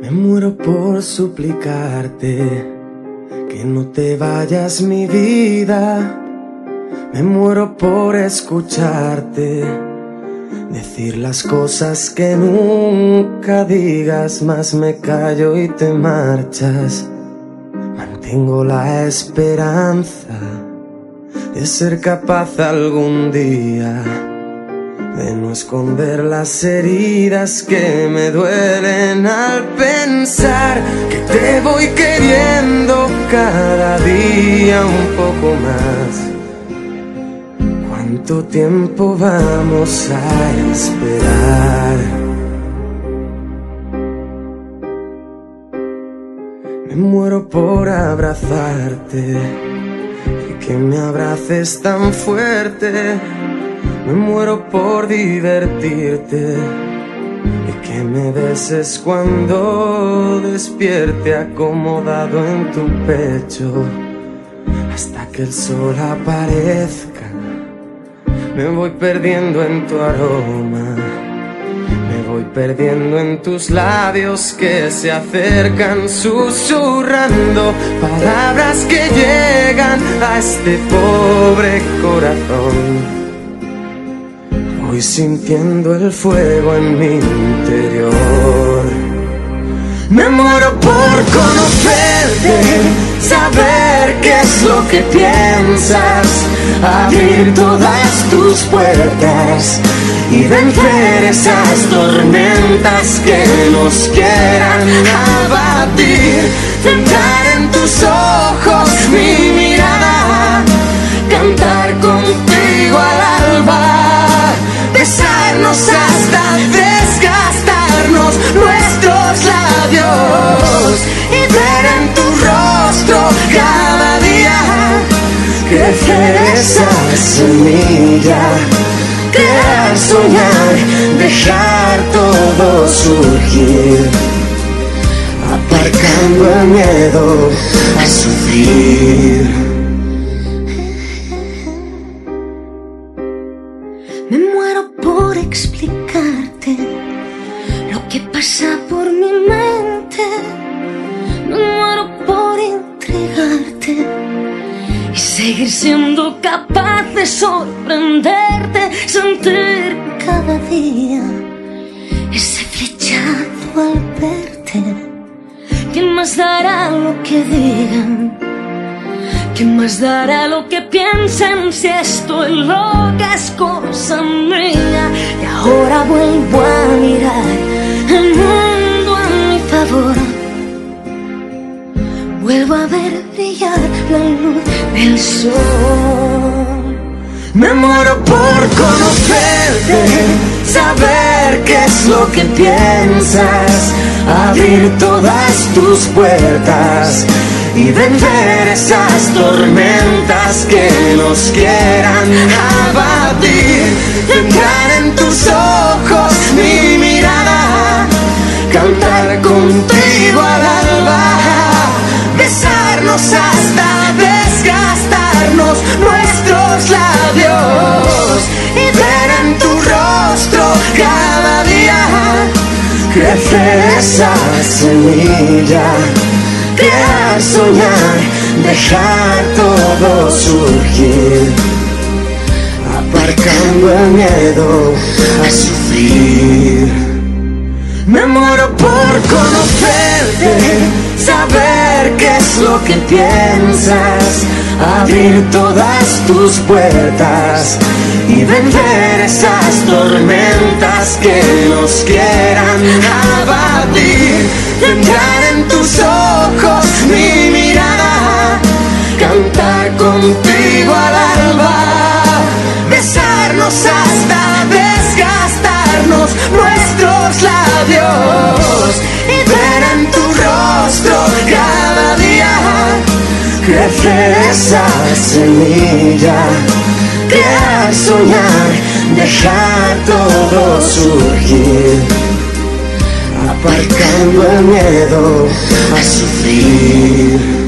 Me muero por suplicarte que no te vayas, mi vida. Me muero por escucharte decir las cosas que nunca digas, mas me callo y te marchas. Mantengo la esperanza de ser capaz algún día de no esconder las heridas que me duelen al pensar que te voy queriendo cada día un poco más. ¿Cuánto tiempo vamos a esperar? Me muero por abrazarte y que me abraces tan fuerte. Me muero por divertirte y que me beses cuando despierte acomodado en tu pecho hasta que el sol aparezca. Me voy perdiendo en tu aroma, me voy perdiendo en tus labios que se acercan susurrando palabras que llegan a este pobre corazón. Voy sintiendo el fuego en mi interior. Me muero por conocerte, saber qué es lo que piensas, abrir todas tus puertas y vencer esas tormentas que nos quieran abatir. Centrar en tus ojos mi mirada, cantar contigo al alba, besarnos hasta desgastarnos nuestros labios y ver en tu rostro cada día crecer esa semilla, crear, soñar, dejar todo surgir, aparcando el miedo a sufrir. Me muero por explicarte lo que pasa por mi mente. Me muero por entregarte y seguir siendo capaz de sorprenderte, sentir cada día ese flechazo al verte. ¿Quién más dará lo que digan? ¿Quién más dará lo que piensen si estoy loca es cosa mía? Y ahora vuelvo a mirar el mundo a mi favor. Vuelvo a ver brillar la luz del sol. Me muero por conocerte, saber qué es lo que piensas, abrir todas tus puertas y vencer esas tormentas que nos quieran abatir. Centrar en tus ojos mi mirada, cantar contigo al alba, besarnos hasta desgastarnos nuestros labios y ver en tu rostro cada día crecer esa semilla, crear, soñar, dejar todo surgir, aparcando el miedo a sufrir. Me muero por conocerte, saber qué es lo que piensas, abrir todas tus puertas y vencer esas tormentas que nos quieran abatir. Centrar en tus ojos mi mirada, cantar contigo al alba, besarnos hasta desgastarnos nuestros labios y ver en tu rostro cada día crecer esa semilla, crear, soñar, dejar todo surgir, aparcando el miedo a sufrir.